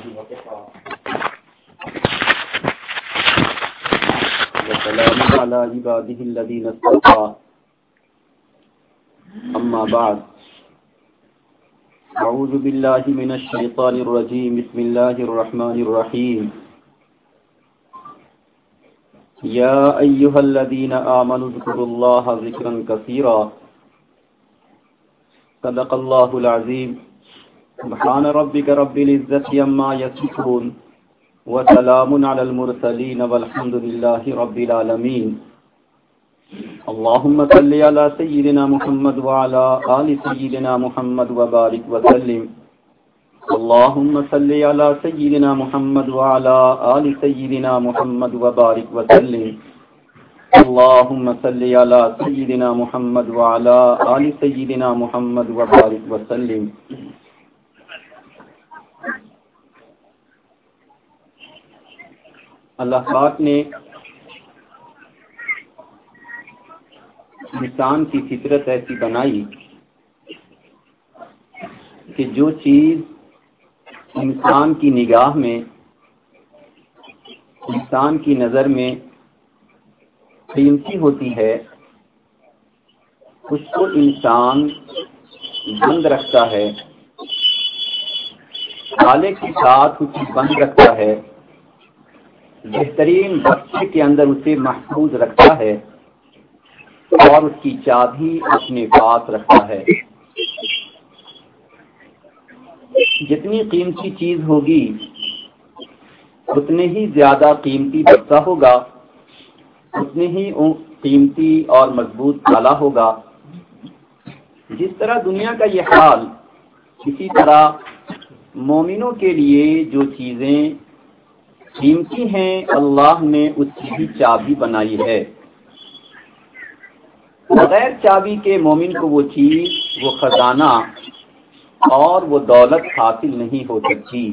وسلام على عباده الذين اصطفى أما بعد أعوذ بالله من الشيطان الرجيم بسم الله الرحمن الرحيم يا أيها الذين آمنوا اذكروا الله ذكرا كثيرا صدق الله العظيم سبحان ربك رب العزة عما يصفون وسلام على المرسلين والحمد لله رب العالمين اللهم صل على سيدنا محمد وعلى آل سيدنا محمد وبارك وسلم اللهم صل على سيدنا محمد وعلى آل سيدنا محمد وبارك وسلم اللهم صل على سيدنا محمد وعلى آل سيدنا محمد وبارك وسلم. اللہ پاک نے انسان کی فطرت ایسی بنائی کہ جو چیز انسان کی نگاہ میں، انسان کی نظر میں قیمتی ہوتی ہے اس کو انسان بند رکھتا ہے، تالے کے ساتھ اسے بند رکھتا ہے، بہترین بکسے کے اندر اسے محفوظ رکھتا ہے اور اس کی چابی اپنے پاس رکھتا ہے. جتنی قیمتی چیز ہوگی اتنے ہی زیادہ قیمتی بکسا ہوگا، اتنے ہی قیمتی اور مضبوط تالا ہوگا. جس طرح دنیا کا یہ حال، اسی طرح مومنوں کے لیے جو چیزیں قیمتی ہیں اللہ نے اس کی بھی چابی بنائی ہے. بغیر چابی کے مومن کو وہ چیز، وہ خزانہ اور وہ دولت حاصل نہیں ہو سکتی.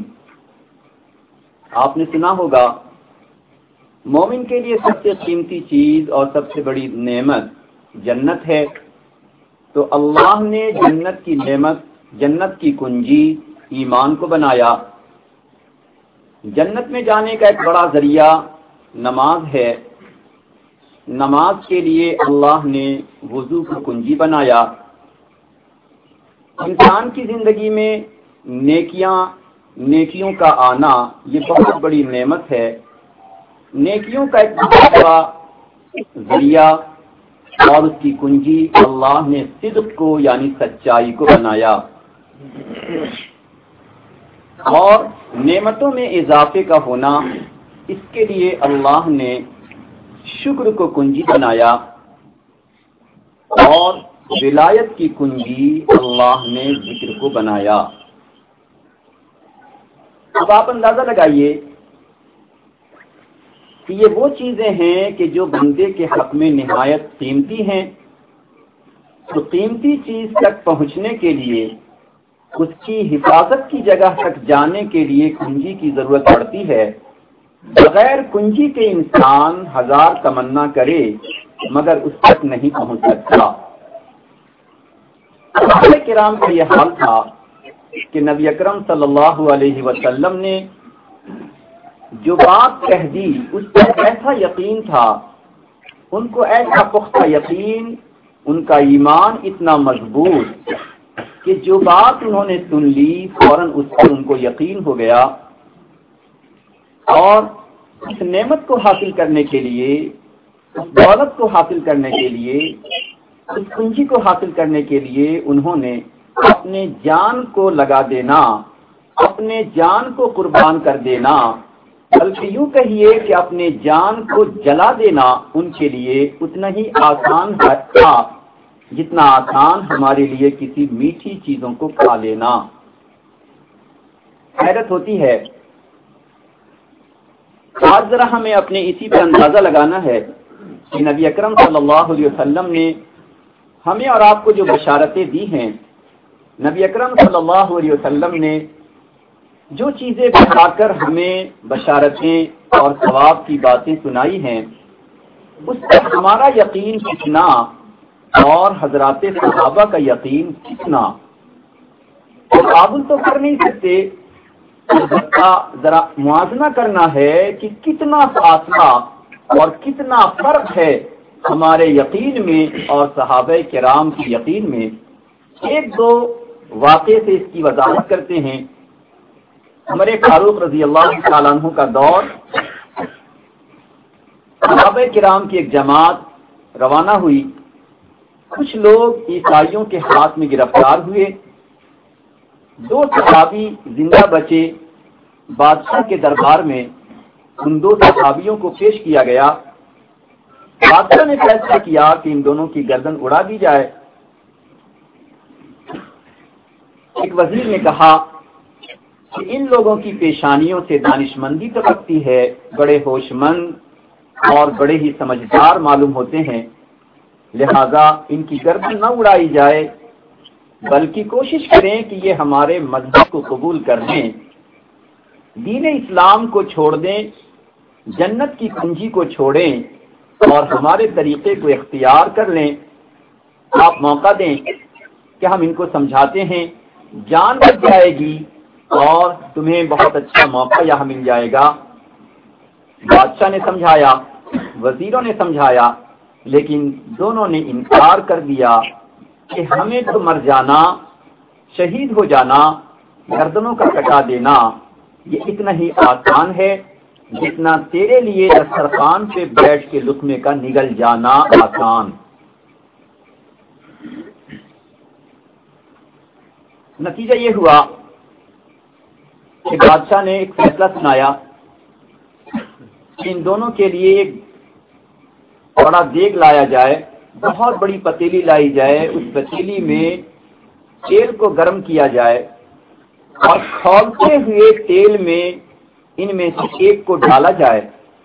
آپ نے سنا ہوگا مومن کے لیے سب سے قیمتی چیز اور سب سے بڑی نعمت جنت ہے. تو اللہ نے جنت کی نعمت، جنت کی کنجی ایمان کو بنایا. جنت میں جانے کا ایک بڑا ذریعہ نماز ہے. نماز کے لیے اللہ نے وضو کو کنجی بنایا. انسان کی زندگی میں نیکیوں کا آنا یہ بہت بڑی نعمت ہے. نیکیوں کا ایک بہت بڑا ذریعہ اور اس کی کنجی اللہ نے صدق کو یعنی سچائی کو بنایا. اور نعمتوں میں اضافے کا ہونا، اس کے لیے اللہ نے شکر کو کنجی بنایا. اور ولایت کی کنجی اللہ نے ذکر کو بنایا. اب آپ اندازہ لگائیے کہ یہ وہ چیزیں ہیں کہ جو بندے کے حق میں نہایت قیمتی ہیں. تو قیمتی چیز تک پہنچنے کے لیے، اس کی حفاظت کی جگہ تک جانے کے لیے کنجی کی ضرورت پڑتی ہے. بغیر کنجی کے انسان ہزار تمنا کرے مگر اس تک نہیں پہنچ سکتا. صحابہ کرام کا یہ حال تھا کہ نبی اکرم صلی اللہ علیہ وسلم نے جو بات کہہ دی اس پر ایسا یقین تھا، ان کو ایسا پختہ یقین، ان کا ایمان اتنا مضبوط کہ جو بات انہوں نے سن لی فوراً اس پر ان کو یقین ہو گیا. اور اس نعمت کو حاصل کرنے کے لیے، اس دولت کو حاصل کرنے کے لیے، اس کنجی کو حاصل کرنے کے لیے انہوں نے اپنے جان کو لگا دینا، اپنے جان کو قربان کر دینا، بلکہ یوں کہیے کہ اپنے جان کو جلا دینا ان کے لیے اتنا ہی آسان تھا جتنا آسان ہمارے لیے کسی میٹھی چیزوں کو کھا لینا. حیرت ہوتی ہے. آج ذرا ہمیں اپنے اسی پر اندازہ لگانا ہے کہ نبی اکرم صلی اللہ علیہ وسلم نے ہمیں اور آپ کو جو بشارتیں دی ہیں، نبی اکرم صلی اللہ علیہ وسلم نے جو چیزیں بتا کر ہمیں بشارتیں اور ثواب کی باتیں سنائی ہیں، اس پر ہمارا یقین کتنا اور حضرات صحابہ کا یقین کتنا. قابل تو کر نہیں سکتے ذرا موازنہ کرنا ہے کہ کتنا فاصلہ اور کتنا فرق ہے ہمارے یقین میں اور صحابہ کرام کے یقین میں۔ ایک دو واقعے سے اس کی وضاحت کرتے ہیں۔ عمر فاروق رضی اللہ تعالیٰ عنہ کا دور، صحابہ کرام کی ایک جماعت روانہ ہوئی، کچھ لوگ عیسائیوں کے ہاتھ میں گرفتار ہوئے، 2 صحابی زندہ بچے۔ بادشاہ کے دربار میں ان 2 صحابیوں کو پیش کیا گیا۔ بادشاہ نے فیصلہ کیا کہ ان دونوں کی گردن اڑا دی جائے۔ ایک وزیر نے کہا کہ ان لوگوں کی پیشانیوں سے دانشمندی ٹپکتی ہے، بڑے ہوش مند اور بڑے ہی سمجھدار معلوم ہوتے ہیں، لہذا ان کی گردن نہ اڑائی جائے، بلکہ کوشش کریں کہ یہ ہمارے مذہب کو قبول کر لیں، دین اسلام کو چھوڑ دیں، جنت کی کنجی کو چھوڑیں اور ہمارے طریقے کو اختیار کر لیں۔ آپ موقع دیں کہ ہم ان کو سمجھاتے ہیں، جان بچ جائے گی اور تمہیں بہت اچھا موقع یہاں مل جائے گا۔ بادشاہ نے سمجھایا، وزیروں نے سمجھایا، لیکن دونوں نے انکار کر دیا کہ ہمیں تو مر جانا، شہید ہو جانا، گردنوں کا کٹا دینا یہ اتنا ہی آسان ہے جتنا تیرے لیے دسترخوان پہ بیٹھ کے لقمے کا نگل جانا آسان۔ نتیجہ یہ ہوا کہ بادشاہ نے ایک فیصلہ سنایا کہ ان دونوں کے لیے ایک بڑا دیگ لایا جائے، بہت بڑی پتیلی لائی جائے، اس پتیلی میں تیل کو گرم کیا جائے اور کھولتے ہوئے تیل میں ان میں سے ایک کو ڈالا جائے۔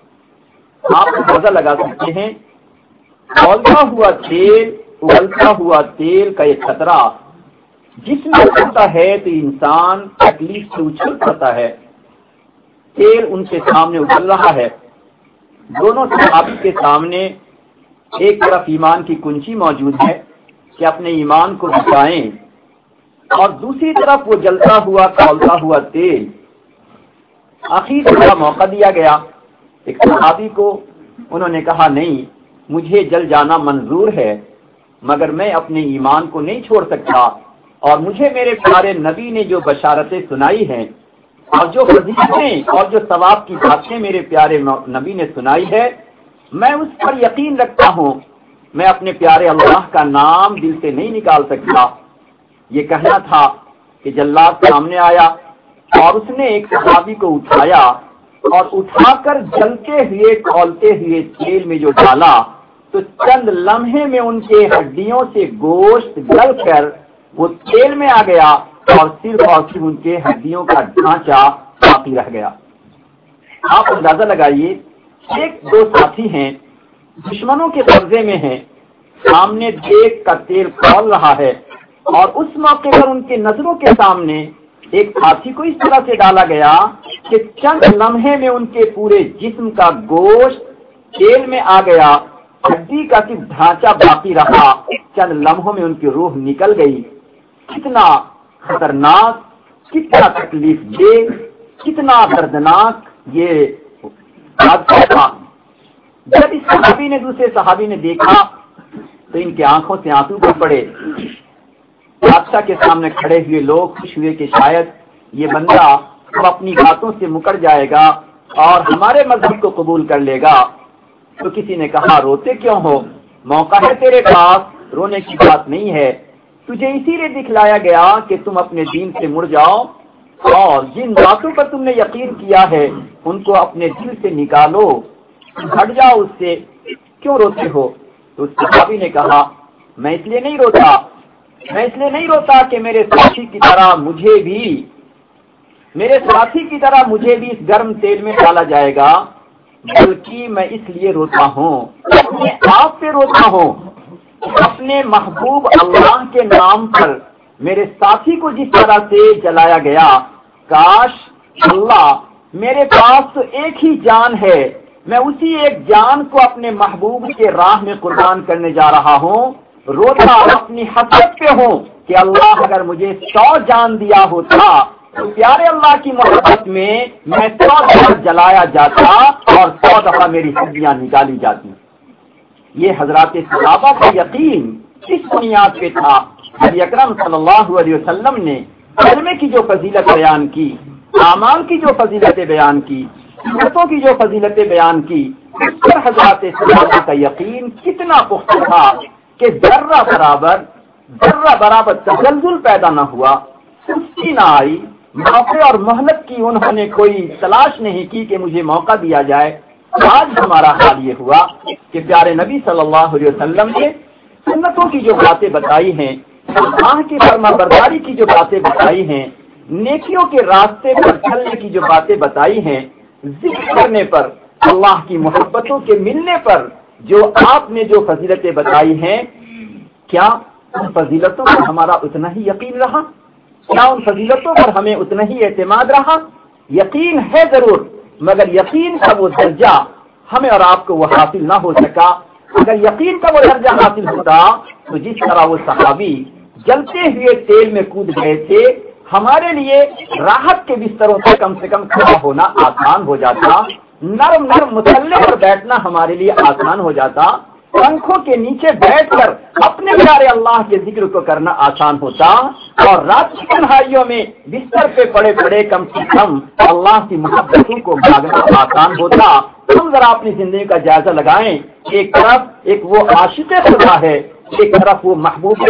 آپ اندازہ لگا سکتے ہیں، کھولتا ہوا تیل، ابلتا ہوا تیل کا ایک قطرہ جس میں ہوتا ہے تو انسان تکلیف سے اچھل پڑتا ہے۔ تیل ان کے سامنے ابل رہا ہے، دونوں صحابی کے سامنے ایک طرف ایمان کی کنجی موجود ہے کہ اپنے ایمان کو بچائیں، اور دوسری طرف وہ جلتا ہوا کھولتا ہوا تیل۔ آخر کا موقع دیا گیا، ایک صحابی کو انہوں نے کہا نہیں، مجھے جل جانا منظور ہے مگر میں اپنے ایمان کو نہیں چھوڑ سکتا، اور مجھے میرے پیارے نبی نے جو بشارتیں سنائی ہیں اور جو فضیلتیں اور جو ثواب کی باتیں میرے پیارے نبی نے سنائی ہے، میں اس پر یقین رکھتا ہوں، میں اپنے پیارے اللہ کا نام دل سے نہیں نکال سکتا۔ یہ کہنا تھا کہ جلاد سامنے آیا اور اس نے ایک صحابی کو اٹھایا اور اٹھا کر جلتے ہوئے کھولتے ہوئے تیل میں جو ڈالا تو چند لمحے میں ان کے ہڈیوں سے گوشت گل کر وہ تیل میں آ گیا اور صرف ان کے ہڈیوں کا ڈھانچہ باقی رہ گیا۔ آپ اندازہ لگائیے، 1-2 ساتھی ہیں، دشمنوں کے قبضے میں ہیں، سامنے دیگ کا تیل کھول رہا ہے، اور اس موقع پر ان کے نظروں کے سامنے ایک ساتھی کو اس طرح سے ڈالا گیا کہ چند لمحے میں ان کے پورے جسم کا گوشت تیل میں آ گیا، ہڈی کا صرف ڈھانچہ باقی رہا، چند لمحوں میں ان کی روح نکل گئی۔ کتنا خطرناک، کتنا تکلیف دہ، کتنا دردناک یہ حادثہ تھا۔ جب اس صحابی نے دوسرے صحابی نے دیکھا تو ان کی آنکھوں سے آنسو بہ پڑے۔ بادشاہ کے سامنے کھڑے ہوئے لوگ خوش ہوئے کہ شاید یہ بندہ اب اپنی باتوں سے مکر جائے گا اور ہمارے مذہب کو قبول کر لے گا۔ تو کسی نے کہا روتے کیوں ہو، موقع ہے تیرے پاس، رونے کی بات نہیں ہے، تجھے اسی لیے دکھلایا گیا کہ تم اپنے دین سے مڑ جاؤ اور جن باتوں پر تم نے یقین کیا ہے ان کو اپنے دل سے نکالو، ہٹ جاؤ اس سے، کیوں روتے ہو؟ تو اس صحابی نے کہا میں اس لیے نہیں روتا کہ میرے ساتھی کی طرح مجھے بھی اس گرم تیل میں ڈالا جائے گا، بلکہ میں اس لیے روتا ہوں، اپنے آپ پہ روتا ہوں، اپنے محبوب اللہ کے نام پر میرے ساتھی کو جس طرح سے جلایا گیا، کاش اللہ میرے پاس تو ایک ہی جان ہے، میں اسی ایک جان کو اپنے محبوب کے راہ میں قربان کرنے جا رہا ہوں، روتا اپنی حسرت پہ ہوں کہ اللہ اگر مجھے 100 جان دیا ہوتا تو پیارے اللہ کی محبت میں میں 100 دفعہ جلایا جاتا اور 100 دفعہ میری ہڈیاں نکالی جاتی. یہ حضرات صحابہ کا یقین کس بنیاد پہ تھا؟ نبی اکرم صلی اللہ علیہ وسلم نے کلمے کی جو فضیلت بیان کی، اعمال کی جو فضیلتیں بیان کی، سنتوں کی جو فضیلتیں بیان کی، اس پر حضرات صحابہ کا یقین کتنا پختہ تھا کہ ذرہ برابر تزلزل پیدا نہ ہوا، سستی نہ آئی، موقع اور مہلت کی انہوں نے کوئی تلاش نہیں کی کہ مجھے موقع دیا جائے. آج ہمارا حال یہ ہوا کہ پیارے نبی صلی اللہ علیہ وسلم نے سنتوں کی جو باتیں بتائی ہیں، اللہ کی فرما برداری کی جو باتیں بتائی ہیں، نیکیوں کے راستے پر چلنے کی جو باتیں بتائی ہیں، ذکر کرنے پر، اللہ کی محبتوں کے ملنے پر جو آپ نے جو فضیلتیں بتائی ہیں، کیا ان فضیلتوں پر ہمارا اتنا ہی یقین رہا؟ کیا ان فضیلتوں پر ہمیں اتنا ہی اعتماد رہا؟ یقین ہے ضرور، مگر یقین کا وہ درجہ ہمیں اور آپ کو وہ حاصل نہ ہو سکا. اگر یقین کا وہ درجہ حاصل ہوتا تو جس طرح وہ صحابی جلتے ہوئے تیل میں کود گئے تھے، ہمارے لیے راحت کے بستروں سے کم کھڑا ہونا آسان ہو جاتا، نرم مسلح پر بیٹھنا ہمارے لیے آسان ہو جاتا، پنکھوں کے نیچے بیٹھ کر اپنے پیارے اللہ کے ذکر کو کرنا آسان ہوتا، اور رات کی تنہائیوں میں بستر پہ پڑے کم سے کم اللہ کی محبتوں کو مانگنا آسان ہوتا. ہم ذرا اپنی زندگی کا جائزہ لگائیں. ایک طرف ایک وہ عاشق خدا ہے، ایک طرف وہ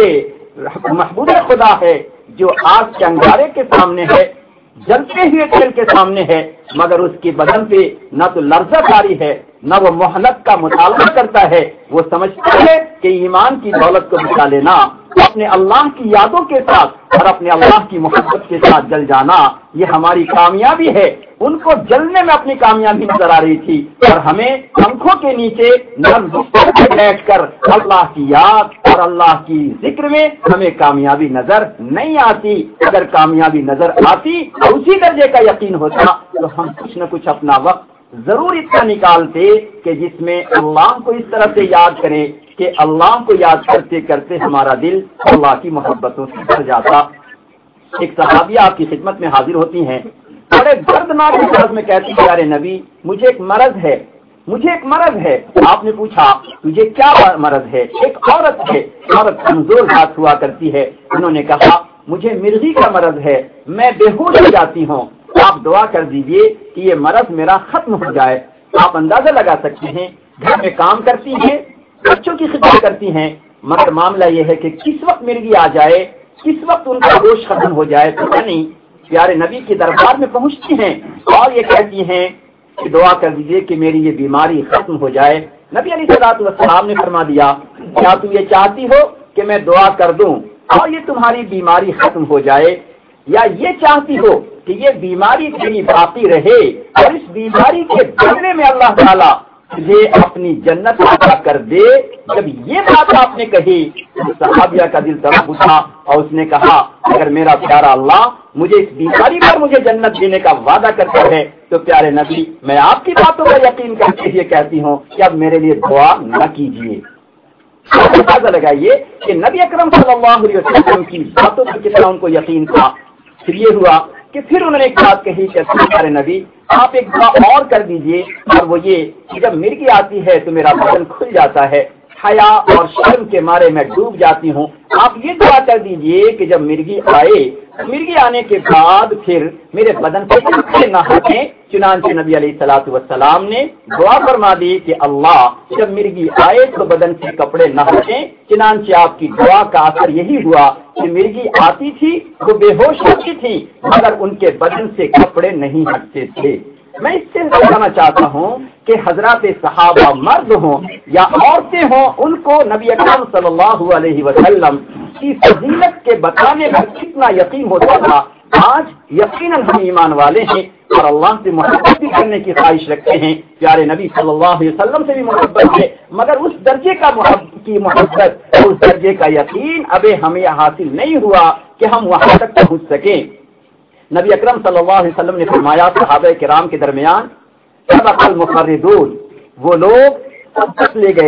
محبوب خدا ہے جو آگ کے انگارے کے سامنے ہے، جلتے ہوئے تیل کے سامنے ہے، مگر اس کے بدن پہ نہ تو لرزہ طاری ہے، نہ وہ محنت کا مطالبہ کرتا ہے. وہ سمجھتا ہے کہ ایمان کی دولت کو بچا لینا، اپنے اللہ کی یادوں کے ساتھ اور اپنے اللہ کی محبت کے ساتھ جل جانا یہ ہماری کامیابی ہے. ان کو جلنے میں اپنی کامیابی نظر آ رہی تھی، اور ہمیں پنکھوں کے نیچے نرم بستر پہ بیٹھ کر اللہ کی یاد اور اللہ کی ذکر میں ہمیں کامیابی نظر نہیں آتی. اگر کامیابی نظر آتی اور اسی درجے کا یقین ہوتا تو ہم کچھ نہ کچھ اپنا وقت ضرور اتنا نکالتے کہ جس میں اللہ کو اس طرح سے یاد کریں کہ اللہ کو یاد کرتے کرتے ہمارا دل اللہ کی محبتوں سے بھر جاتا. ایک صحابیہ آپ کی خدمت میں حاضر ہوتی ہیں، بڑے دردناک انداز میں کہتی ہے، پیارے نبی مجھے ایک مرض ہے. آپ نے پوچھا تجھے کیا مرض ہے؟ ایک عورت ہے، عورت کمزور ذات ہوا کرتی ہے. انہوں نے کہا مجھے مرغی کا مرض ہے، میں بے ہوش ہو جاتی ہوں، آپ دعا کر دیجئے کہ یہ مرض میرا ختم ہو جائے. آپ اندازہ لگا سکتے ہیں، گھر میں کام کرتی ہیں، بچوں کی خدمت کرتی ہیں، مگر معاملہ یہ ہے کہ کس وقت مرغی آ جائے، کس وقت ان کا ہوش ختم ہو جائے پتہ نہیں. پیارے نبی کے دربار میں پہنچتی ہیں اور یہ کہتی ہیں کہ دعا کر دیجئے کہ میری یہ بیماری ختم ہو جائے. نبی علیہ الصلوۃ والسلام نے فرما دیا کیا تم یہ چاہتی ہو کہ میں دعا کر دوں اور یہ تمہاری بیماری ختم ہو جائے، یا یہ چاہتی ہو کہ یہ بیماری تیری باقی رہے اور اس بیماری کے بدلے میں اللہ تعالیٰ تجھے اپنی جنت عطا کر دے؟ جب یہ بات آپ نے کہی تو صحابیہ کا دل تڑپ اٹھا اور اس نے کہا اگر میرا پیارا اللہ مجھے اس بیماری پر مجھے جنت دینے کا وعدہ کرتا ہے تو پیارے نبی میں آپ کی باتوں کا یقین کرتے ہوئے کہتی ہوں کہ اب میرے لیے دعا نہ کیجیے. اندازہ لگائیے کہ نبی اکرم صلی اللہ علیہ وسلم کی باتوں پر کتنا ان کو یقین تھا. پھر یہ ہوا کہ پھر انہوں نے ایک بات کہی کہ پیارے نبی آپ ایک دعا اور کر دیجئے، اور وہ یہ کہ جب مرغی آتی ہے تو میرا بدن کھل جاتا ہے، حیا اور شرم کے مارے میں ڈوب جاتی ہوں. آپ یہ دعا کر دیجئے کہ جب مرغی آئے، مرغی آنے کے بعد پھر میرے بدن سے کپڑے نہ ہٹیں. چنانچہ نبی علیہ الصلوۃ والسلام نے دعا فرما دی کہ اللہ جب مرغی آئے تو بدن سے کپڑے نہ ہٹیں. چنانچہ آپ کی دعا کا اثر یہی ہوا کہ مرغی آتی تھی، وہ بے ہوش ہوتی تھی، مگر ان کے بدن سے کپڑے نہیں ہٹتے تھے. میں اس سے بتانا چاہتا ہوں کہ حضرات صحابہ مرد ہوں یا عورتیں ہوں، ان کو نبی اکرم صلی اللہ علیہ وسلم کی فضیلت کے بتانے میں کتنا یقین ہوتا تھا. آج یقیناً ہم ایمان والے ہیں اور اللہ سے محبت بھی کرنے کی خواہش رکھتے ہیں، پیارے نبی صلی اللہ علیہ وسلم سے بھی محبت ہے، مگر اس درجے کا محبت اس درجے کا یقین ابھی ہمیں حاصل نہیں ہوا کہ ہم وہاں تک پہنچ سکیں. نبی اکرم صلی اللہ علیہ وسلم نے فرمایا صحابہ کرام کے درمیان سبق المفردون، وہ لوگ سبقت لے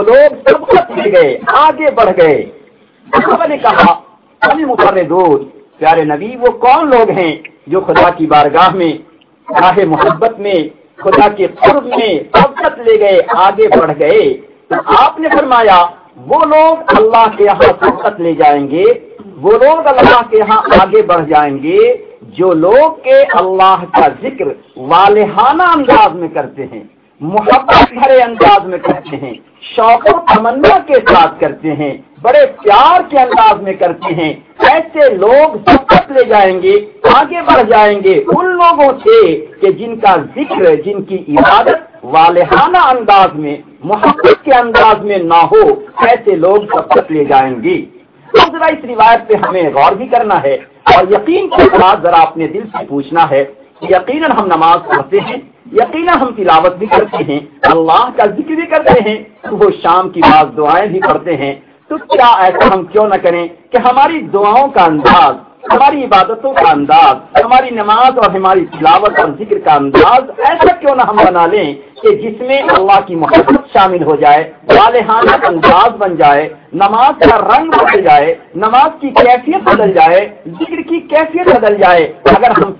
گئے، آگے بڑھ گئے. صحابہ نے کہا المفردون پیارے نبی وہ کون لوگ ہیں جو خدا کی بارگاہ میں راہ محبت میں خدا کے قرب میں سبقت لے گئے, آگے بڑھ گئے. تو آپ نے فرمایا وہ لوگ اللہ کے یہاں سبقت لے جائیں گے, وہ لوگ اللہ کے یہاں آگے بڑھ جائیں گے جو لوگ کے اللہ کا ذکر والہانہ انداز میں کرتے ہیں, محبت بھرے انداز میں کرتے ہیں, شوق و تمنا کے ساتھ کرتے ہیں, بڑے پیار کے انداز میں کرتے ہیں. ایسے لوگ سبقت لے جائیں گے, آگے بڑھ جائیں گے ان لوگوں سے کہ جن کا ذکر, جن کی عبادت والہانہ انداز میں محبت کے انداز میں نہ ہو, ایسے لوگ سبقت لے جائیں گے. اب ذرا اس روایت پہ ہمیں غور بھی کرنا ہے اور یقین کے ساتھ ذرا اپنے دل سے پوچھنا ہے. یقیناً ہم نماز پڑھتے ہیں, یقیناً ہم تلاوت بھی کرتے ہیں, اللہ کا ذکر بھی کرتے ہیں, صبح شام کی بعض دعائیں بھی پڑھتے ہیں. تو کیا ایسا ہم کیوں نہ کریں کہ ہماری دعاؤں کا انداز, ہماری عبادتوں کا انداز, ہماری نماز اور ہماری تلاوت اور ذکر کا انداز ایسا کیوں نہ ہم بنا لیں کہ جس میں اللہ کی محبت شامل ہو جائے, والہانہ انداز بن جائے, نماز کا رنگ بدل جائے, نماز کی کیفیت بدل جائے, ذکر کی کیفیت بدل جائے. اگر ہم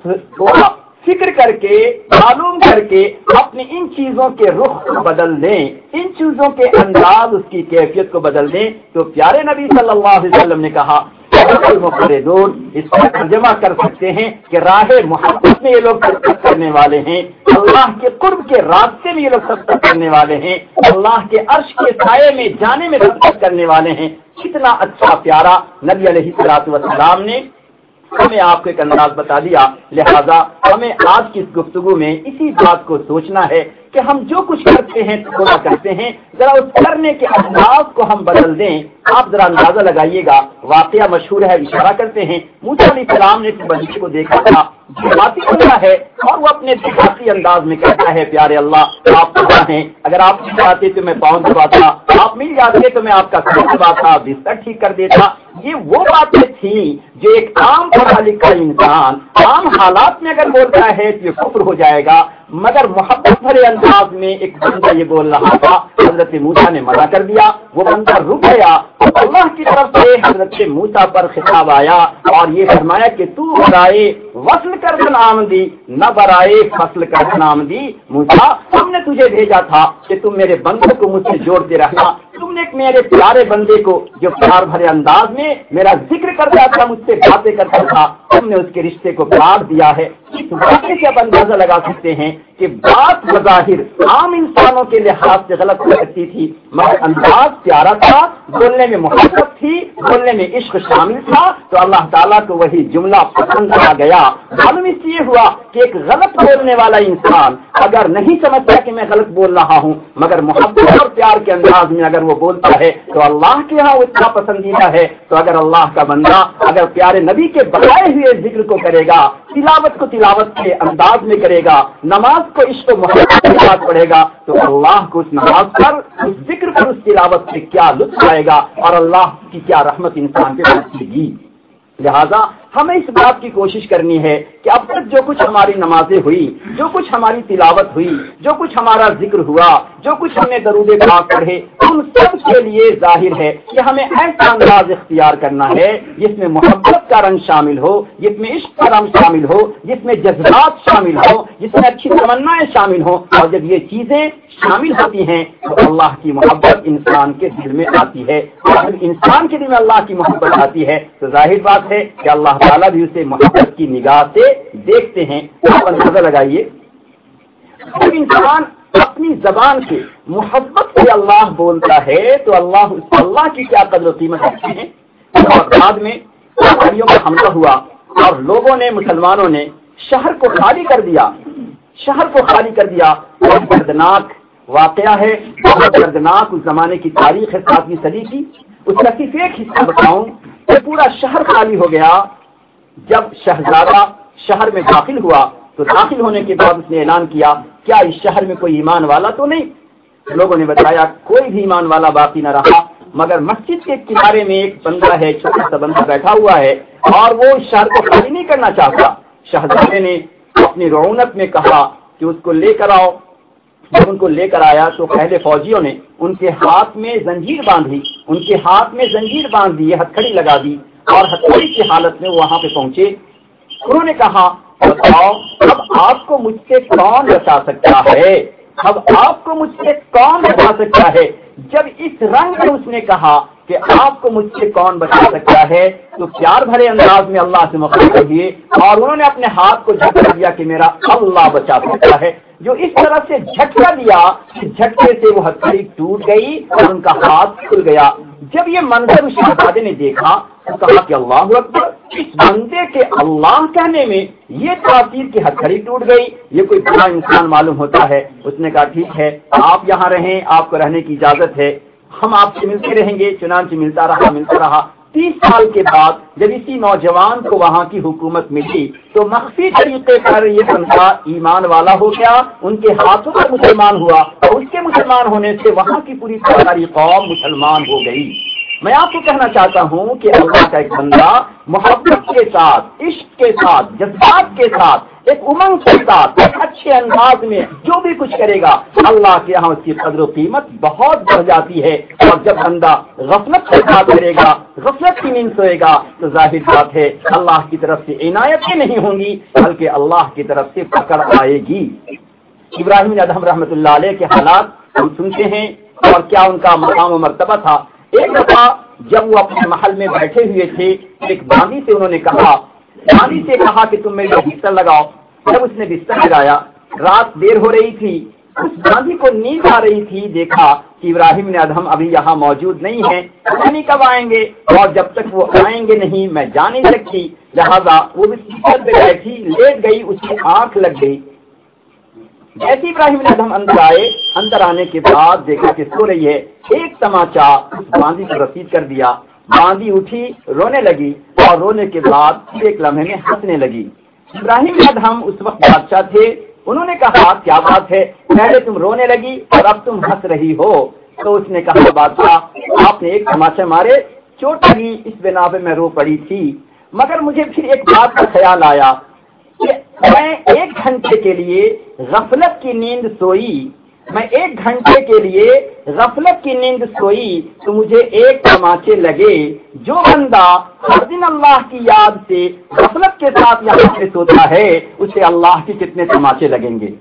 فکر کر کے, معلوم کر کے اپنی ان چیزوں کے رخ کو بدل دیں, ان چیزوں کے انداز, اس کی کیفیت کو بدل دیں, تو پیارے نبی صلی اللہ علیہ وسلم نے کہا مفردون اس کا ترجمہ کر سکتے ہیں کہ راہ محبت میں یہ لوگ سبقت کرنے والے ہیں, اللہ کے قرب کے راستے میں یہ لوگ سبقت کرنے والے ہیں, اللہ کے عرش کے سائے میں جانے میں سبقت کرنے والے ہیں. کتنا اچھا پیارا نبی علیہ الصلوۃ والسلام نے ہمیں آپ کو ایک انداز بتا دیا. لہذا ہمیں آج کی اس گفتگو میں اسی بات کو سوچنا ہے کہ ہم جو کچھ کرتے ہیں تھوڑا کرتے ہیں, ذرا اس کرنے کے انداز کو ہم بدل دیں. آپ ذرا اندازہ لگائیے گا, واقعہ مشہور ہے, اشارہ کرتے ہیں موسیٰ علیہ السلام نے بندے کو دیکھا تھا, دیہاتی بندہ ہے اور وہ اپنے دیہاتی انداز میں کہتا ہے پیارے اللہ آپ کہاں ہیں, اگر آپ مل جاتے تو میں پاؤں دباتا, آپ مل جاتے تو میں آپ کا سر دباتا, بستر ٹھیک کر دیتا. یہ وہ باتیں تھیں جو ایک عام پڑھا لکھا انسان عام حالات میں اگر بولتا ہے تو یہ کفر ہو جائے گا, مگر محبت بھرے انداز میں ایک بندہ یہ بول رہا تھا. حضرت موسیٰ نے منع کر دیا, وہ بندہ رک گیا. اللہ کی طرف سے حضرت موسیٰ پر خطاب آیا اور یہ فرمایا کہ تو برائے وصل کر آمدی نہ برائے فصل کر آمدی. موسیٰ ہم نے تجھے بھیجا تھا کہ تم میرے بندے کو مجھ سے جوڑتے رہنا. تم نے میرے پیارے بندے کو جو پیار بھرے انداز میں میرا ذکر کرتا تھا, مجھ سے باتیں کرتا تھا, تم نے اس کے رشتے کو کاٹ دیا ہے. اس واقعے سے آپ اندازہ لگا سکتے ہیں کہ بات بظاہر عام انسانوں کے لحاظ سے غلط ہو سکتی تھی, مگر انداز پیارا تھا, بولنے میں محبت تھی, بولنے میں عشق شامل تھا, تو اللہ تعالیٰ کو وہی جملہ پسند آ گیا. معلوم اس لیے ہوا کہ ایک غلط بولنے والا انسان اگر نہیں سمجھتا کہ میں غلط بول رہا ہوں, مگر محبت اور پیار کے انداز میں اگر وہ بولتا ہے تو اللہ کے یہاں وہ اتنا پسندیدہ ہے. تو اگر اللہ کا بندہ اگر پیارے نبی کے بتائے ہوئے ذکر کو کرے گا, تلاوت کو تلاوت کے انداز میں کرے گا, نماز کو عشق و محبت کے ساتھ پڑھے گا, تو اللہ کو اس نماز پر, اس ذکر پر, اس تلاوت سے کیا لطف آئے گا اور اللہ کی کیا رحمت انسان پہ برسے گی. لہذا ہمیں اس بات کی کوشش کرنی ہے کہ اب تک جو کچھ ہماری نمازیں ہوئی, جو کچھ ہماری تلاوت ہوئی, جو کچھ ہمارا ذکر ہوا, جو کچھ ہم نے درود پاک پڑھے, ان سب کے لیے ظاہر ہے کہ ہمیں ایسا انداز اختیار کرنا ہے جس میں محبت کا رنگ شامل ہو, جس میں عشق کا رنگ شامل ہو, جس میں جذبات شامل ہو, جس میں اچھی تمنائیں شامل ہو. اور جب یہ چیزیں شامل ہوتی ہیں تو اللہ کی محبت انسان کے دل میں آتی ہے. اور جب انسان کے دل میں اللہ کی محبت آتی ہے تو ظاہر بات ہے کہ اللہ تعالیٰ بھی اسے محبت کی نگاہ سے دیکھتے ہیں. آپ اندازہ لگائیے, جب انسان اپنی زبان سے محبت سے اللہ بولتا ہے تو اللہ کی کیا قدر و قیمت رکھتے ہیں. اور بعد میں پہاڑیوں کا حملہ ہوا اور لوگوں نے, مسلمانوں نے شہر کو خالی کر دیا, شہر کو خالی کر دیا. بہت دردناک واقعہ ہے, بہت دردناک اس زمانے کی تاریخ ہے 7ویں صدی کی. اس کا صرف ایک حصہ بتاؤں کہ پورا شہر خالی ہو گیا. جب شہزادہ شہر میں داخل ہوا تو داخل ہونے کے بعد اس نے اعلان کیا کیا اس شہر میں کوئی ایمان والا تو نہیں. لوگوں نے بتایا کوئی بھی ایمان والا باقی نہ رہا, مگر مسجد کے کنارے میں ایک بندہ ہے, چھوٹا سا بندہ بیٹھا ہوا ہے اور وہ اس شہر کو خالی نہیں کرنا چاہتا. شہزادے نے اپنی رعونت میں کہا کہ اس کو لے کر آؤ. جب ان کو لے کر آیا تو پہلے فوجیوں نے ان کے ہاتھ میں زنجیر باندھی, ان کے ہاتھ میں زنجیر باندھ دی, ہتھکڑی لگا دی اور ہتھیلی کی حالت میں وہاں پہ پہنچے. انہوں نے کہا بتاؤ اب آپ کو مجھ سے کون بچا سکتا ہے, اب آپ کو مجھ سے کون بچا سکتا ہے. جب اس رنگ میں اس نے کہا کہ آپ کو مجھ سے کون بچا سکتا ہے تو پیار بھرے انداز میں اللہ سے مخاطب ہوئے اور انہوں نے اپنے ہاتھ کو جھٹکا دیا کہ میرا اللہ بچا سکتا ہے. جو اس طرح سے جھٹکا دیا, جھٹکے سے وہ ہتھیلی ٹوٹ گئی اور ان کا ہاتھ کھل گیا. جب یہ منظر اس شہزادے نے دیکھا تو کہا کہ اللہ اکبر, اس بندے کے اللہ کہنے میں یہ تاثیر کی ہتھیلی ٹوٹ گئی, یہ کوئی بڑا انسان معلوم ہوتا ہے. اس نے کہا ٹھیک ہے آپ یہاں رہیں, آپ کو رہنے کی اجازت ہے, ہم آپ سے ملتے رہیں گے. چنانچہ ملتا رہا. 30 سال کے بعد جب اسی نوجوان کو وہاں کی حکومت ملی تو مخفی طریقے پر یہ بندہ ایمان والا ہو گیا, ان کے ہاتھوں پر مسلمان ہوا اور اس کے مسلمان ہونے سے وہاں کی پوری ساری قوم مسلمان ہو گئی. میں آپ کو کہنا چاہتا ہوں کہ اللہ کا ایک بندہ محبت کے ساتھ, عشق کے ساتھ, جذبات کے ساتھ, ایک امنگ کے ساتھ, ایک اچھے انداز میں جو بھی کچھ کرے گا اللہ کے یہاں اس کی قدر و قیمت بہت بڑھ جاتی ہے. اور جب بندہ غفلت کے ساتھ کرے گا, غفلت کی نیند سوئے گا تو ظاہر بات ہے اللہ کی طرف سے عنایتیں نہیں ہوں گی بلکہ اللہ کی طرف سے پکڑ آئے گی. ابراہیم بن ادہم رحمۃ اللہ علیہ کے حالات ہم سنتے ہیں اور کیا ان کا مقام و مرتبہ تھا. ایک دفعہ جب وہ اپنے محل میں بیٹھے ہوئے تھے ایک باندی سے انہوں نے کہا, باندی سے کہا کہ تم میرے بستر لگاؤ. جب اس نے بستر لگایا, رات دیر ہو رہی تھی, اس باندی کو نیند آ رہی تھی, دیکھا کہ ابراہیم بن ادہم ابھی یہاں موجود نہیں ہیں, نہیں کب آئیں گے, اور جب تک وہ آئیں گے نہیں میں جا نہیں سکتی. لہذا وہ بستر پہ بیٹھی, لیٹ گئی, اس کی آنکھ لگ گئی. جیسے ابراہیم بن ادہم اندر آئے, اندر آنے کے بعد دیکھا کہ سو رہی ہے, ایک تماچا اس باندی کو رسید کر دیا. باندی اٹھی, رونے لگی اور رونے کے بعد ایک لمحے میں ہنسنے لگی. ابراہیم بن ادہم اس وقت بادشاہ تھے, انہوں نے کہا کیا بات ہے, پہلے تم رونے لگی اور اب تم ہنس رہی ہو. تو اس نے کہا بادشاہ آپ نے ایک تماچے مارے, چوٹ لگی, اس بنا پہ میں رو پڑی تھی, مگر مجھے پھر ایک بات کا خیال آیا کہ میں 1 گھنٹے کے لیے غفلت کی نیند سوئی, میں 1 گھنٹے کے لیے غفلت کی نیند سوئی تو مجھے 1 تماچے لگے. جو بندہ ہر دن اللہ کی یاد سے غفلت کے ساتھ یہاں سے سوتا ہے اسے اللہ کے کتنے تماچے لگیں گے.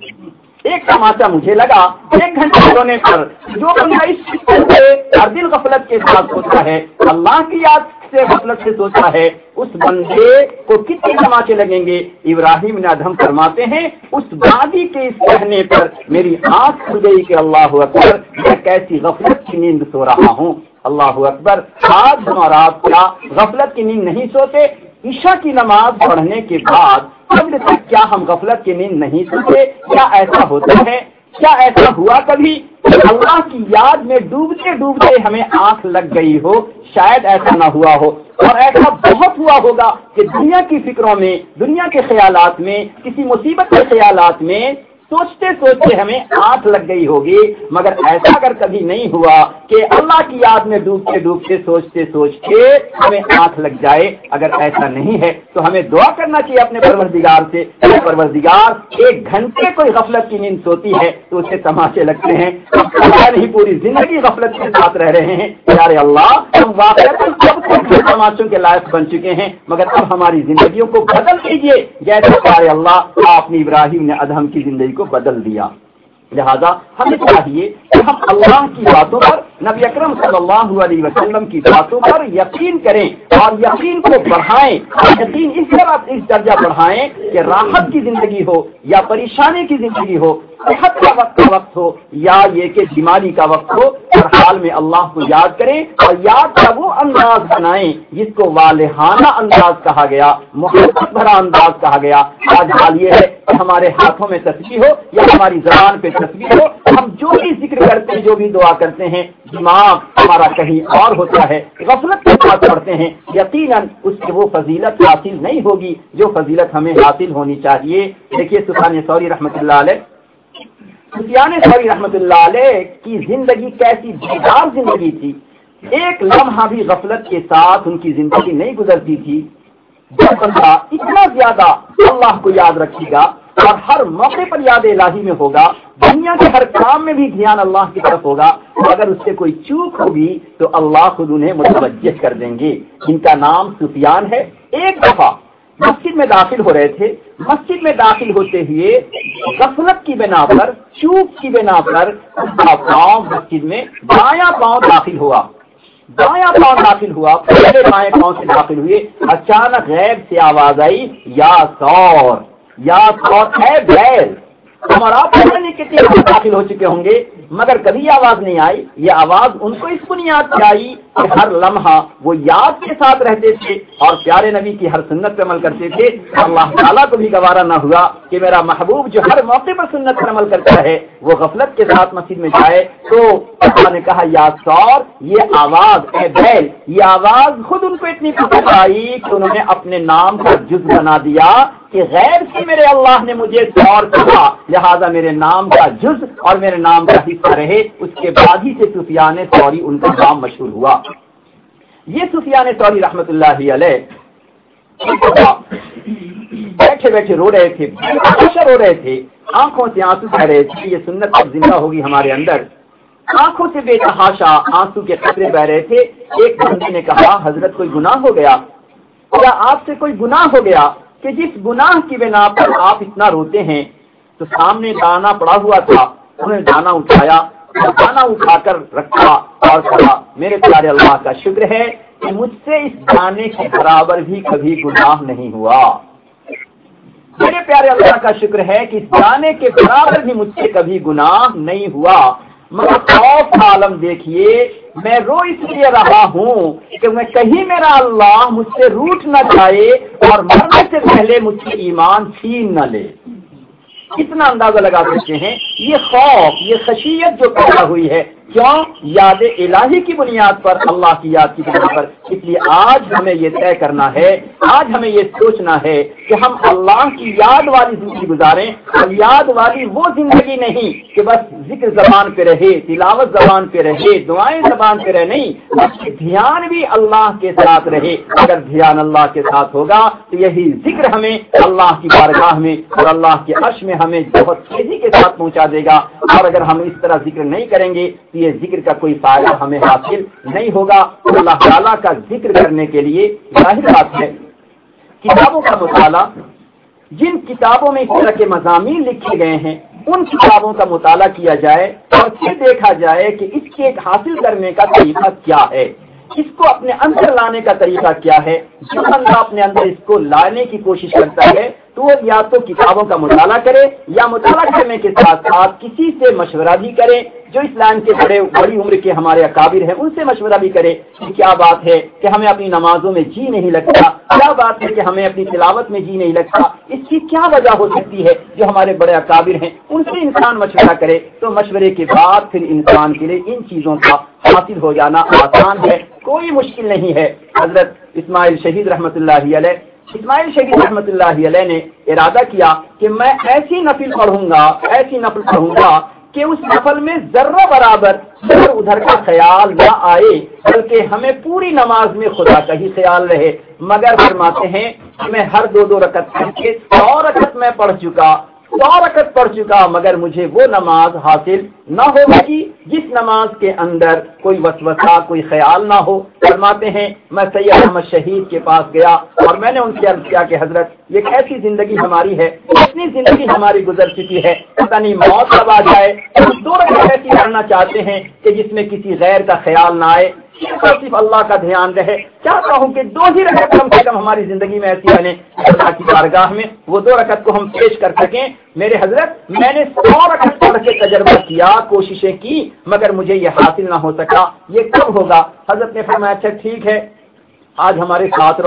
1 تماچا مجھے لگا 1 گھنٹے سونے پر. جو بندہ اس سے ہر دن غفلت کے ساتھ سوتا ہے, اللہ کی یاد سے غفلت سے سوتا ہے, اس بندے کو کتنے تماچے لگیں گے. ابراہیم بن ادہم فرماتے ہیں اس باندی کے اس کہنے پر میری آنکھ کھل گئی کہ اللہ اکبر, میں کیسی غفلت کی نیند سو رہا ہوں. اللہ اکبر. آج ہم اور آپ کیا غفلت کی نیند نہیں سوتے؟ عشاء کی نماز پڑھنے کے بعد فجر تک کیا ہم غفلت کی نیند نہیں سوتے؟ کیا ایسا ہوتا ہے؟ کیا ایسا ہوا کبھی اللہ کی یاد میں ڈوبتے ڈوبتے ہمیں آنکھ لگ گئی ہو؟ شاید ایسا نہ ہوا ہو, اور ایسا بہت ہوا ہوگا کہ دنیا کی فکروں میں, دنیا کے خیالات میں, کسی مصیبت کے خیالات میں سوچتے سوچتے ہمیں آنکھ لگ گئی ہوگی. مگر ایسا اگر کبھی نہیں ہوا کہ اللہ کی یاد میں ڈوبتے ڈوبتے سوچتے سوچتے ہمیں آنکھ لگ جائے, اگر ایسا نہیں ہے تو ہمیں دعا کرنا چاہیے اپنے پروردگار سے, پروردگار 1 گھنٹے کوئی غفلت کی نیند سوتی ہے تو اسے تماچے لگتے ہیں, نہیں پوری زندگی غفلت کے ساتھ رہ رہے ہیں. یار اللہ ہم واقعی اب تک تماچوں کے لائق بن چکے ہیں, مگر اب ہماری زندگیوں کو بدل دیجیے جیسے پیارے اللہ آپ نے ابراہیم نے ادہم کی زندگی کو بدل دیا. لہذا ہمیں چاہیے کہ ہم اللہ کی باتوں پر, نبی اکرم صلی اللہ علیہ وسلم کی باتوں پر یقین کریں اور یقین کو بڑھائیں. یقین اس طرح اس درجہ بڑھائیں کہ راحت کی زندگی ہو یا پریشانی کی زندگی ہو, صحت کا وقت ہو یا یہ کہ بیماری کا وقت ہو, ہر حال میں اللہ کو یاد کریں اور یاد کا وہ انداز بنائیں جس کو والہانہ انداز کہا گیا, محبت بھرا انداز کہا گیا. آج حال یہ ہے کہ ہمارے ہاتھوں میں تسبیح ہو یا ہماری زبان پہ تسبیح ہو, ہم جو بھی ذکر کرتے ہیں, جو بھی دعا کرتے ہیں, دماغ ہمارا کہیں اور ہوتا ہے, غفلت کے ساتھ پڑھتے ہیں, یقیناً اس سے وہ فضیلت حاصل نہیں ہوگی جو فضیلت ہمیں حاصل ہونی چاہیے. دیکھیے سفیان ثوری رحمۃ اللہ علیہ, سفیان ثوری رحمۃ اللہ علیہ کی زندگی کیسی بیدار زندگی تھی. 1 لمحہ بھی غفلت کے ساتھ ان کی زندگی نہیں گزرتی تھی. جو بندہ اتنا زیادہ اللہ کو یاد رکھے گا, اور ہر موقع پر یاد الہی میں ہوگا، دنیا کے ہر کام میں بھی دھیان اللہ کی طرف ہوگا، اگر اس سے کوئی چوک ہوگی تو اللہ خود انہیں متوجہ کر دیں گے۔ ان کا نام سفیان ہے۔ ایک دفعہ مسجد میں داخل ہو رہے تھے، مسجد میں داخل ہوتے ہوئے غفلت کی بنا پر، چوک کی بنا پر ان کا پاؤں مسجد میں بایاں پاؤں داخل ہوا، بایاں پاؤں داخل ہوا، پہلے بائیں پاؤں سے داخل ہوئے، اچانک غیب سے آواز آئی، یا سور، یا سور ہے بیل۔ اور آپ پتہ نہیں کتنے لوگ داخل ہو چکے ہوں گے، مگر کبھی آواز نہیں آئی۔ یہ آواز ان کو اس بنیاد سے آئی کہ ہر لمحہ وہ یاد کے ساتھ رہتے تھے اور پیارے نبی کی ہر سنت پر عمل کرتے تھے۔ اللہ تعالیٰ کو بھی گوارا نہ ہوا کہ میرا محبوب جو ہر موقع پر سنت پر عمل کرتا ہے وہ غفلت کے ساتھ مسجد میں جائے، تو اللہ نے کہا یا سور، یہ آواز اے بیل، یہ آواز خود ان کو اتنی پسند آئی کہ انہوں نے اپنے نام کا جز بنا دیا کہ غیر سے میرے اللہ نے مجھے سور کہا، لہذا میرے نام کا جز اور میرے نام کا حصہ رہے۔ اس کے بعد ہی سے سفیان ثوری ان کا نام مشہور ہوا۔ یہ سفیان ثوری رحمت اللہ علیہ بیٹھے بیٹھے رو رہے تھے، رو رہے تھے، آنکھوں سے آنسو بہ رہے تھے۔ یہ سنت اب زندہ ہوگی ہمارے اندر۔ آنکھوں سے بے تحاشا آنسو کے قطرے بہ رہے تھے۔ ایک بندے نے کہا حضرت کوئی گناہ ہو گیا کیا؟ آپ سے کوئی گناہ ہو گیا کہ جس گناہ کی بنا پر آپ اتنا روتے ہیں؟ تو سامنے دانا پڑا ہوا تھا، انہوں نے دانا اٹھایا، دانا اٹھا کر رکھا اور کہا میرے پیارے اللہ کا شکر ہے کہ مجھ سے اس دانے کے برابر بھی کبھی گناہ نہیں ہوا۔ میرے پیارے اللہ کا شکر ہے کہ اس دانے کے برابر بھی مجھ سے کبھی گناہ نہیں ہوا، مگر خوف کا عالم دیکھیے، میں رو اس لیے رہا ہوں کہ میں کہیں میرا اللہ مجھ سے روٹ نہ جائے اور مرنے سے پہلے مجھ سے ایمان چھین نہ لے۔ کتنا اندازہ لگا سکتے ہیں یہ خوف، یہ خشیت جو پیدا ہوئی ہے، کیوں؟ یاد الہی کی بنیاد پر، اللہ کی یاد کی بنیاد پر۔ اس لیے آج ہمیں یہ طے کرنا ہے، آج ہمیں یہ سوچنا ہے کہ ہم اللہ کی یاد والی زندگی گزاریں، اور یاد والی وہ زندگی نہیں کہ بس ذکر زبان پہ رہے، تلاوت زبان پہ رہے، دعائیں زبان پہ رہے، نہیں، بلکہ دھیان بھی اللہ کے ساتھ رہے۔ اگر دھیان اللہ کے ساتھ ہوگا تو یہی ذکر ہمیں اللہ کی بارگاہ میں اور اللہ کے عرش میں ہمیں بہت تیزی کے ساتھ پہنچا دے گا۔ اور اگر ہم اس طرح ذکر نہیں کریں گے تو یہ ذکر کا کوئی فائدہ ہمیں حاصل نہیں ہوگا۔ اللہ تعالیٰ کا ذکر کرنے کے لیے ظاہر بات ہے کتابوں کا مطالعہ، جن کتابوں میں اس طرح کے مضامین لکھے گئے ہیں ان کتابوں کا مطالعہ کیا جائے اور پھر دیکھا جائے کہ اس کے حاصل کرنے کا طریقہ کیا ہے، اس کو اپنے اندر لانے کا طریقہ کیا ہے۔ جو بندہ اپنے اندر اس کو لانے کی کوشش کرتا ہے تو وہ یا تو کتابوں کا مطالعہ کرے یا مطالعہ کرنے کے ساتھ ساتھ کسی سے مشورہ بھی کرے، جو اس لائن کے بڑی عمر کے ہمارے اکابر ہیں ان سے مشورہ بھی کرے کہ کیا بات ہے کہ ہمیں اپنی نمازوں میں جی نہیں لگتا، کیا بات ہے کہ ہمیں اپنی تلاوت میں جی نہیں لگتا، اس کی کیا وجہ ہو سکتی ہے۔ جو ہمارے بڑے اکابر ہیں ان سے انسان مشورہ کرے تو مشورے کے بعد پھر انسان کے لیے ان چیزوں کا حاصل ہو جانا آسان ہے، کوئی مشکل نہیں ہے۔ حضرت اسماعیل شہید رحمت اللہ علیہ، اسماعیل شہید رحمت اللہ علیہ نے ارادہ کیا کہ میں ایسی نفل پڑھوں گا کہ اس نفل میں ذرہ برابر ادھر ادھر کا خیال نہ آئے، بلکہ ہمیں پوری نماز میں خدا کا ہی خیال رہے۔ مگر فرماتے ہیں کہ میں ہر دو رکعت کر کے 100 رکعت میں پڑھ چکا مگر مجھے وہ نماز حاصل نہ ہو سکی جس نماز کے اندر کوئی وسوسہ، کوئی خیال نہ ہو۔ فرماتے ہیں میں سید احمد شہید کے پاس گیا اور میں نے ان سے عرض کیا کہ حضرت یہ کیسی زندگی ہماری ہے، اتنی زندگی ہماری گزر چکی ہے، پتہ نہیں موت کب آ جائے، ہم 2 رکعت ایسی پڑھنا چاہتے ہیں کہ جس میں کسی غیر کا خیال نہ آئے، صرف اللہ کا دھیان رہے۔ چاہتا ہوں کہ 2 ہی رکعت کم سے کم ہماری زندگی میں ایسی بنے اللہ کی بارگاہ میں وہ 2 رکعت کو ہم پیش کر سکیں۔ میرے حضرت میں نے 100 رکعت پڑھ کے تجربہ کیا، کوششیں کی، مگر مجھے یہ حاصل نہ ہو سکا، یہ کب ہوگا؟ حضرت نے فرمایا اچھا ٹھیک ہے آج ہمارے ساتھ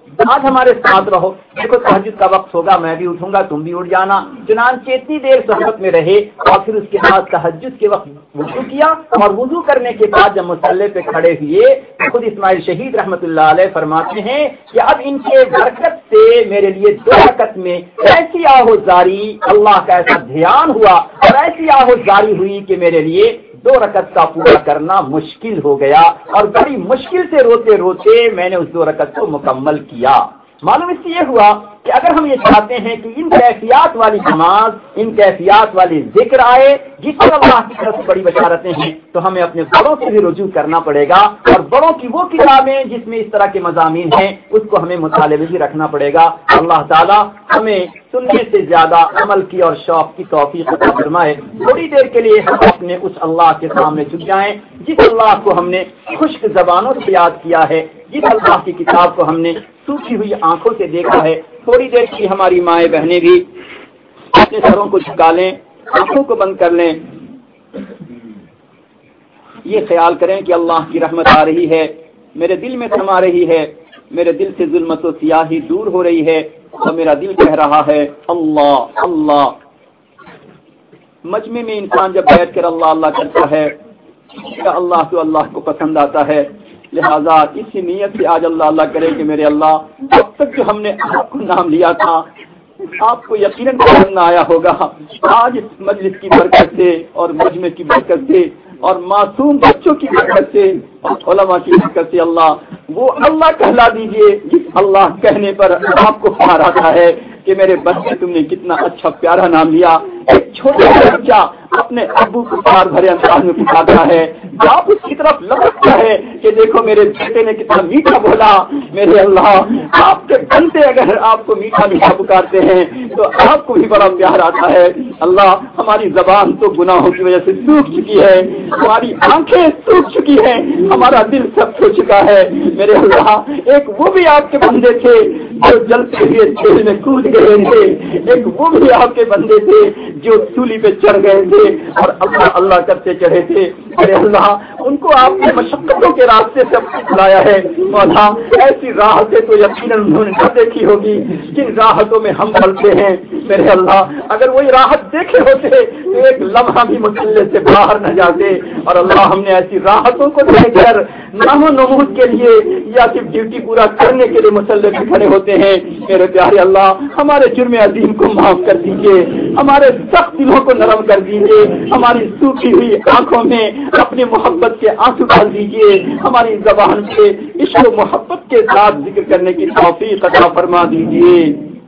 رہو، دیکھو تہجد کا وقت ہوگا، میں بھی اٹھوں گا، تم بھی اٹھ جانا۔ چنانچہ اتنی دیر صحبت میں رہے اور پھر اس کے بعد تہجد کے وقت وضو کیا، اور وضو کرنے کے بعد جب مصلی پہ کھڑے ہوئے خود اسماعیل شہید رحمت اللہ علیہ فرماتے ہیں کہ اب ان کے برکت سے میرے لیے 2 رکعت میں ایسی آہوزاری، اللہ کا ایسا دھیان ہوا اور ایسی آہوزاری ہوئی کہ میرے لیے 2 رکعت کا پورا کرنا مشکل ہو گیا، اور بڑی مشکل سے روتے روتے میں نے اس 2 رکعت کو مکمل کیا۔ معلوم اس سے یہ ہوا کہ اگر ہم یہ چاہتے ہیں کہ ان کیفیات والی نماز، ان کیفیات والی ذکر آئے جس پر اللہ کی طرف سے بڑی بشارتیں ہیں، تو ہمیں اپنے بڑوں سے بھی رجوع کرنا پڑے گا، اور بڑوں کی وہ کتابیں جس میں اس طرح کے مضامین ہیں اس کو ہمیں مطالعے بھی رکھنا پڑے گا۔ اللہ تعالیٰ ہمیں سننے سے زیادہ عمل کی اور شوق کی توفیق عطا فرمائے۔ تھوڑی دیر کے لیے ہم اپنے اس اللہ کے سامنے جھک جائیں جس اللہ کو ہم نے خشک زبانوں سے یاد کیا ہے، جس اللہ کی کتاب کو ہم نے سوکھی ہوئی آنکھوں سے دیکھا ہے۔ تھوڑی دیر کی ہماری مائیں بہنیں بھی اپنے سروں کو جھکا لیں، آنکھوں کو بند کر لیں، یہ خیال کریں کہ اللہ کی رحمت آ رہی ہے، میرے دل میں سما رہی ہے، میرے دل سے ظلمت و سیاہی دور ہو رہی ہے، اور میرا دل کہہ رہا ہے اللہ اللہ۔ مجمع میں انسان جب بیٹھ کر اللہ اللہ کرتا ہے، اللہ تو اللہ کو پسند آتا ہے، لہذا اسی نیت سے آج اللہ اللہ کرے کہ میرے اللہ، اب تک جو ہم نے آپ کو نام لیا تھا آپ کو یقیناً پسند نہ آیا ہوگا، آج اس مجلس کی برکت سے اور مجمع کی برکت سے اور معصوم بچوں کی برکت سے اور علماء کی برکت سے اللہ وہ اللہ کہلا دیجئے جس اللہ کہنے پر آپ کو پیار آتا ہے کہ میرے بچے تم نے کتنا اچھا پیارا نام لیا۔ ایک چھوٹا بچہ اپنے ابو کو پیار بھرے انداز میں پکارتا ہے، آپ اس کی طرف لپکتا ہے کہ دیکھو میرے بیٹے نے کتنا میٹھا بولا۔ میرے اللہ، آپ کے بندے اگر آپ کو میٹھا میٹھا پکارتے ہیں تو آپ کو بھی بڑا پیار آتا ہے۔ اللہ، ہماری زبان تو گناہوں کی وجہ سے سوکھ چکی ہے، ہماری آنکھیں سوکھ چکی ہیں، ہمارا دل سب ہو چکا ہے۔ میرے اللہ، ایک وہ بھی آپ کے بندے تھے جو جلتے ہوئے جیل میں کود گئے تھے، ایک وہ بھی آپ کے بندے تھے جو سولی پہ چڑھ گئے تھے اور اللہ اللہ کرتے چڑھے تھے۔ ارے اللہ، ان کو آپ نے مشقتوں کے راستے سے چلایا ہے مولا، ایسی راحتیں تو یقیناً انہوں نے نہ دیکھی ہوگی جن راحتوں میں ہم چلتے ہیں۔ میرے اللہ، اگر وہی راحت دیکھے ہوتے تو ایک لمحہ بھی مسلح سے باہر نہ جاتے، اور اللہ ہم نے ایسی راحتوں کو دیکھ کر نام و نمود کے لیے یا صرف ڈیوٹی پورا کرنے کے لیے مسلح پہ کھڑے ہوتے ہیں۔ میرے پیارے اللہ، ہمارے جرم عظیم کو معاف کر دیجیے، ہمارے سخت دلوں کو نرم کر دیجیے، ہماری سوکھی ہوئی آنکھوں میں اپنی محبت کے آنسو ڈال دیجیے، ہماری زبان سے عشق و محبت کے ساتھ ذکر کرنے کی توفیق عطا فرما دیجیے۔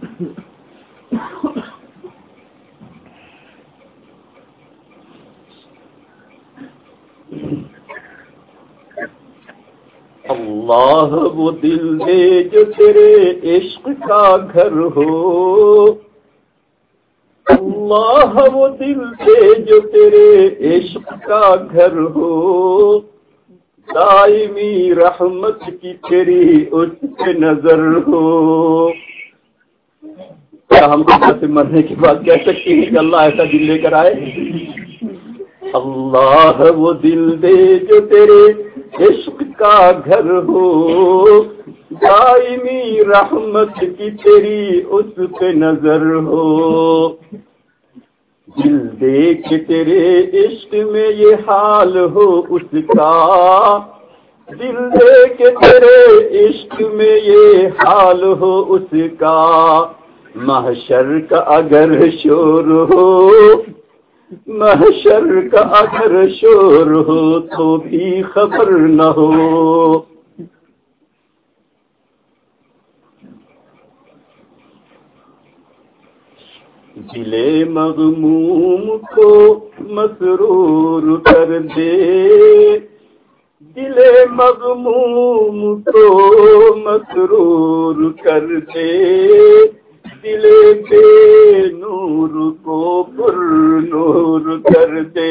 اللہ وہ دل دے جو تیرے عشق کا گھر ہو، اللہ وہ دل دے جو تیرے عشق کا گھر ہو، دائمی رحمت کی تیری اس پہ نظر ہو۔ کیا ہم سے مرنے کے بعد کہہ سکتے ہیں کہ اللہ ایسا دل لے کر آئے؟ اللہ وہ دل دے جو تیرے عشق کا گھر ہو، دائمی رحمت کی تیری اس پہ نظر ہو، دل دے کے تیرے عشق میں یہ حال ہو اس کا، دل دے کے تیرے عشق میں یہ حال ہو اس کا، محشر کا اگر شور ہو، محشر کا اگر شور ہو تو بھی خبر نہ ہو۔ دل مغموم کو مسرور کر دے، دل مغموم کو مسرور کر دے، دل بے نور کو پر نور کر دے۔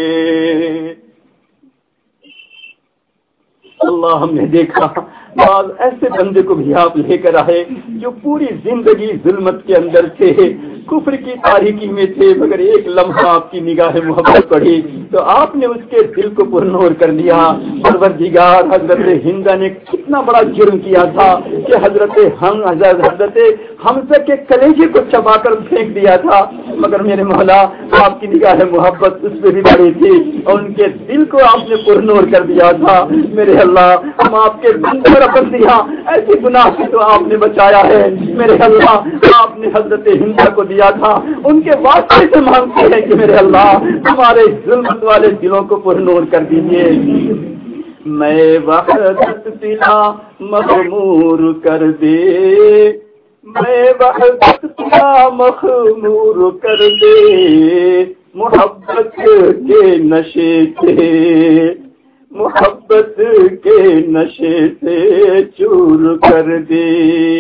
اللہ، ہم نے دیکھا بعض ایسے بندے کو بھی آپ لے کر آئے جو پوری زندگی ظلمت کے اندر تھے، کفر کی تاریکی میں تھے، مگر ایک لمحہ آپ کی نگاہ محبت پڑی تو آپ نے اس کے دل کو پرنور کر دیا۔ پروردگار، حضرت ہند نے کتنا بڑا جرم کیا تھا کہ حضرت حمزہ کے کلیجے کو چبا کر پھینک دیا تھا، مگر میرے مولا آپ کی نگاہ محبت اس پہ بھی بڑی تھی اور ان کے دل کو آپ نے پرنور کر دیا تھا۔ میرے اللہ، ہم آپ کے بندے بندیاں ایسی گناہ سے تو آپ نے بچایا ہے۔ میرے اللہ، آپ نے حضرت ہند کو دیا تھا، ان کے واسطے سے مانگتے ہیں کہ میرے اللہ ہمارے ظلمت والے دلوں کو پرنور کر دیجیے۔ میں وحدت سلا مغمور کر دے، میں وحدت کا مخمور کر دے محبت کے نشے سے، محبت کے نشے سے چور کر دے۔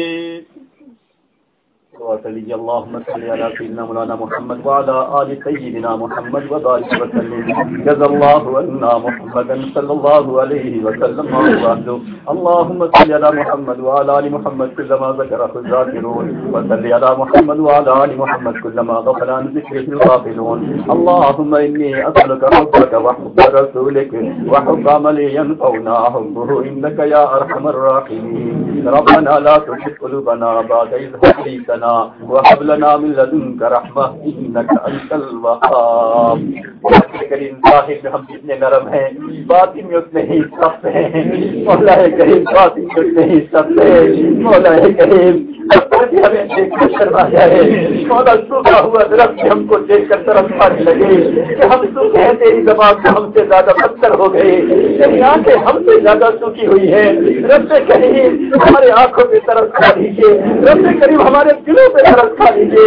صلی اللہم صلی علی سیدنا مولانا محمد وعلی آل سیدنا محمد وبارک وسلم۔ جزا اللہ عنا محمدا صلی اللہ علیہ وسلم وبارک۔ اللہم صلی علی محمد وعلی آل محمد كلما ذکرہ الذاکرون، وصلی علی محمد وعلی آل محمد كلما غفل عن ذکرہ الغافلون۔ اللہم انی اسألک حبک وحب رسولک وحب عمل ينفعنا حبه انک یا ارحم الراحمین۔ ربنا لا تزغ قلوبنا بعد إذ هديتنا وهب لنا من لدنك رحمة إنك أنت الوهاب۔ کریم صاحب ہم جتنے نرم ہیں باطن میں اتنے ہی سخت ہیں۔ مولا کریم باطن میں اتنے ہی سخت ہیں۔ مولا کریم ہمیں دیکھ کر شرما جائے۔ مولا سوکھا ہوا درخت ہم کو دیکھ کر طرف آنے لگے کہ ہم سوکھے ہیں، تیری زبان ہم سے زیادہ پتھر ہو گئے، تیری آنکھیں ہم سے زیادہ سوکھی ہوئی ہیں۔ رب کریم ہمارے آنکھوں پہ ترس کھا لیجیے، رب کریم ہمارے دلوں پہ ترس کھا لیجیے۔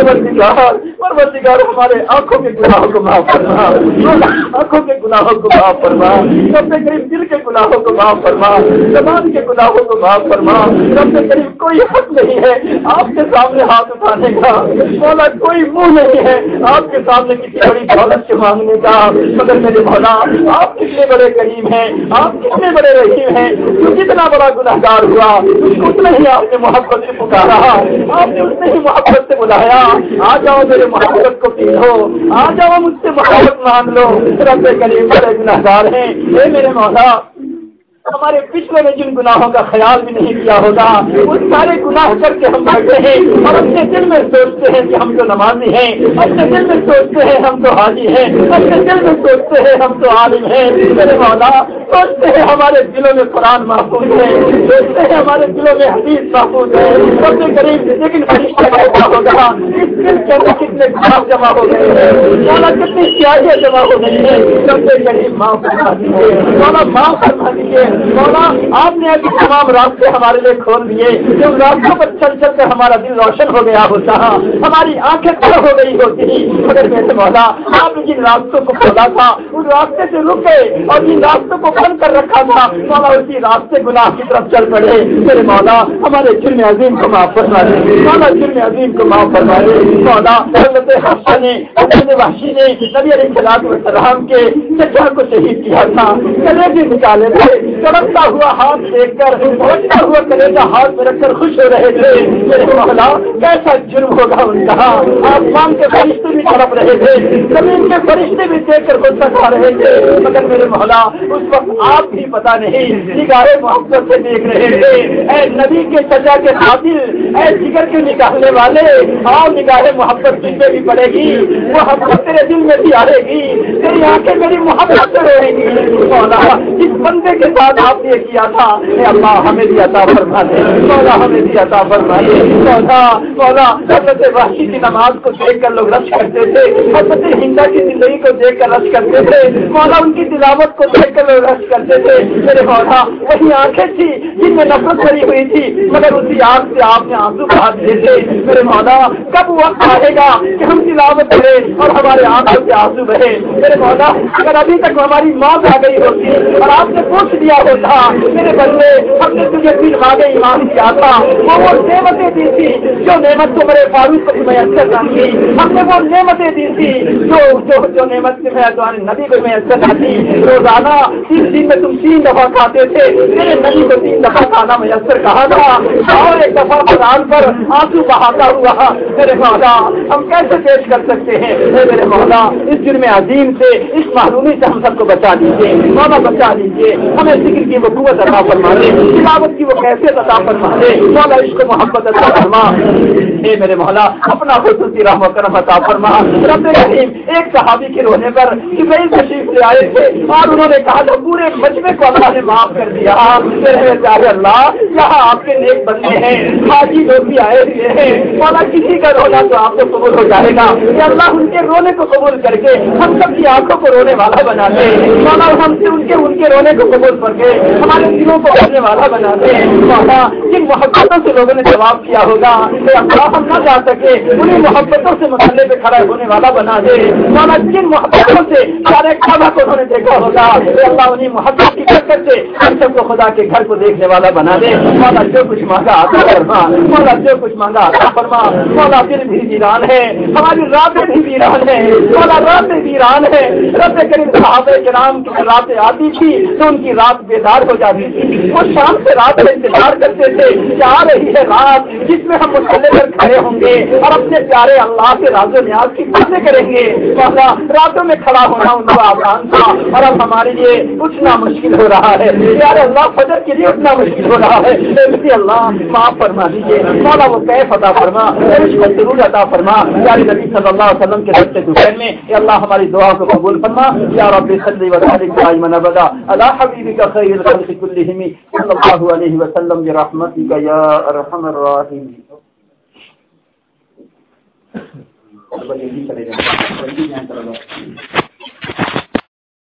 پروردگار ہمارے آنکھوں کے گناہوں کو معاف فرما، آنکھوں کے گناہوں کو معاف فرما، رب کریم دل کے گناہوں کو معاف فرما، زبان کے گناہوں کو معاف فرما۔ رب کریم کوئی حق نہیں ہے آپ کے سامنے ہاتھ اٹھانے کا، مولا کوئی منہ نہیں ہے آپ کے سامنے کسی بڑی دولت سے مانگنے کا، مگر میرے مولا آپ کتنے بڑے کریم ہیں، آپ کتنے بڑے رحیم ہیں۔ جو کتنا بڑا گناہگار ہوا اس کو اتنا ہی آپ نے محبت سے پکارا، آپ نے اتنے ہی محبت سے بلایا، آ جاؤ میرے محبت کو پی لو، آ جاؤ مجھ سے محبت مانگ لو۔ رب کریم بڑے گناہگار ہیں، اے میرے مولا ہمارے پچھلے میں جن گناہوں کا خیال بھی نہیں کیا ہوگا وہ سارے گناہ کر کے ہم بیٹھے ہیں اور اپنے دل میں سوچتے ہیں کہ ہم تو نمازی ہیں، اپنے دل میں سوچتے ہیں ہم تو حاجی ہیں، اپنے دل میں سوچتے ہیں ہم تو عالم ہیں۔ میرے مولا سوچتے ہیں ہمارے دلوں میں قرآن محفوظ ہے، سوچتے ہیں ہمارے دلوں میں حدیث محفوظ ہے، سب سے قریب لیکن فرشتہ کیسا ہوگا اس دل کے اندر کتنے گناہ جمع ہو گئے ہیں، مولا کتنی سیاہیاں جمع ہو گئی ہیں، سب سے قریب معاف فرما دیجیے، مولا معاف فرما دیجیے۔ مولا آپ نے ابھی تمام راستے ہمارے لیے کھول دیے، جب راستوں پر چل چل کر ہمارا دل روشن ہو گیا ہوتا، ہماری آنکھیں کھڑ ہو گئی ہوتی، مگر میرے مولا آپ نے جن راستوں کو کھولا تھا ان راستے سے رکے اور جن راستوں کو بند کر رکھا تھا مولا اسی راستے گناہ کی طرف چل پڑے۔ میرے مولا ہمارے جرم عظیم کو معاف فرما دے، مولا جرم عظیم کو معاف فرما دے۔ مولا حضرت حفصہ نے حضرت وحشی نے نبی علیہ السلام کے چچا کو شہید کیا تھا، گلے بھی نکالے تھے، چڑھتا ہوا ہاتھ دیکھ کر پہنچتا ہوا کلیجہ ہاتھ میں رکھ کر خوش ہو رہے تھے۔ میرے مولا کیسا جرم ہوگا ان کا، آسمان کے فرشتے بھی تڑپ رہے تھے، زمین کے فرشتے بھی دیکھ کر خود سکھا رہے تھے، مگر میرے مولا اس وقت آپ بھی پتا نہیں نگاہ محبت سے دیکھ رہے تھے۔ اے نبی کے چچا کے قاتل، اے جگر کے نکالنے والے، آؤ نگاہ محبت جن پہ بھی پڑے گی وہ محبت تیرے دل میں بھی آئے گی، تیری آنکھیں میری محبت سے روئیں گی۔ مولا جس بندے کے ساتھ آپ نے کیا تھا اے اللہ ہمیں بھی عطا فرما دے، مولا ہمیں بھی عطا فرما دے۔ مولا حضرت وحشی کی نماز کو دیکھ کر لوگ رش کرتے تھے، حضرت ہندا کی زندگی کو دیکھ کر رش کرتے تھے، مولا ان کی تلاوت کو دیکھ کر لوگ رش کرتے تھے۔ میرے مولا وہی آنکھیں تھی جن میں نفرت بھری ہوئی تھی، مگر اسی آنکھ سے آپ نے آنسو بہا دیے تھے۔ میرے مولا کب وقت آئے گا کہ ہم تلاوت کریں اور ہمارے آنکھوں سے آنسو بہے؟ میرے مولا اگر ابھی تک ہماری موت آ گئی ہوتی اور آپ نے پوچھ دیا ہوتا میرے بندے ہم نے تجھے دل مانگے ایمان کیا تھا، وہ نعمتیں دی تھی جو نعمت تمہارے فاروق کو میسر نہ کی، ہم نے وہ نعمتیں دی تھی جو نعمت تمہارے نبی کو میسر نہ کی۔ روزانہ 3 دن میں تم 3 دفعہ کھاتے تھے، میرے نبی کو 3 دفعہ کھانا میسر کہا تھا، اور 1 دفعہ قرآن پر آنسو بہاتا ہوا میرے مولا ہم کیسے پیش کر سکتے ہیں؟ میرے مولا اس جرم عظیم سے اس معلومی سے ہم سب کو بچا دیجیے، مولا بچا دیجیے، ہمیں ذکر کی وہ قوت عطا فرما دے، تلاوت کی وہ کیفیت عطا فرما دے، مولا عشق محبت عطا فرما۔ اے میرے مولا اپنا خصوصی رحم و کرم عطا فرما۔ رب رحیم ایک صحابی کے رونے پر جبرائیل تشریف لے آئے تھے اور انہوں نے کہا تھا پورے مجمع کو اللہ نے معاف کر دیا۔ میرے پیارے اللہ یہاں آپ کے نیک بندے ہیں، حاجی لوگ بھی آئے ہوئے ہیں، مولا کسی کا رونا تو آپ کو قبول ہو جائے گا، کہ اللہ ان کے رونے کو قبول کر کے ہم سب کی آنکھوں کو رونے والا بنا دے مولا، ہم سے ان کے رونے کو قبول کر کے ہمارے دلوں کو بھرنے والا بنا دے مولا، جن محبتوں سے لوگوں نے جواب دیا ہوگا ہم نہ جا سکے انہیں محبتوں سے مسئلے پہ کھڑا ہونے والا بنا دے مولا، جن محبتوں سے سارے کعبہ کو انہوں نے دیکھا ہوگا اللہ انہیں محبت کی برکت سے ہم سب کو خدا کے گھر کو دیکھنے والا بنا دے مولا، جو کچھ مانگا عطا فرما مولا، جو کچھ مانگا عطا فرما مولا، دل بھی ویران ہے ہماری راتیں بھی ویران ہے مولا، راتیں ویران ہے رب کریم صحابہ کرام کی راتیں آتی تھی تو ان کی رات بیدار ہو جاتی تھی، وہ شام سے رات کا انتظار کرتے تھے کہ آ رہی ہے رات جس میں ہم مسئلے پر کھڑے ہوں گے اور اپنے پیارے اللہ کے راز و نیاز کی باتیں کریں گے مولا، راتوں میں کھڑا ہونا ان کو آسان تھا اور اب ہمارے لیے اٹھنا مشکل ہو رہا ہے پیارے اللہ، فجر کے لیے اٹھنا مشکل ہو رہا ہے اللہ معاف فرما دیجیے مولا، وہ کیف عطا فرما، ضرور عطا فرما پیارے نبی صلی اللہ علیہ وسلم کے سچے دوپہر میں یا اللہ ہماری دعا کو قبول فرما یا رب صلی وسلم دائما ابدا علی حبیبک خیر الخلق کلہم صلی اللہ علیہ وسلم برحمتک یا ارحم الراحمین۔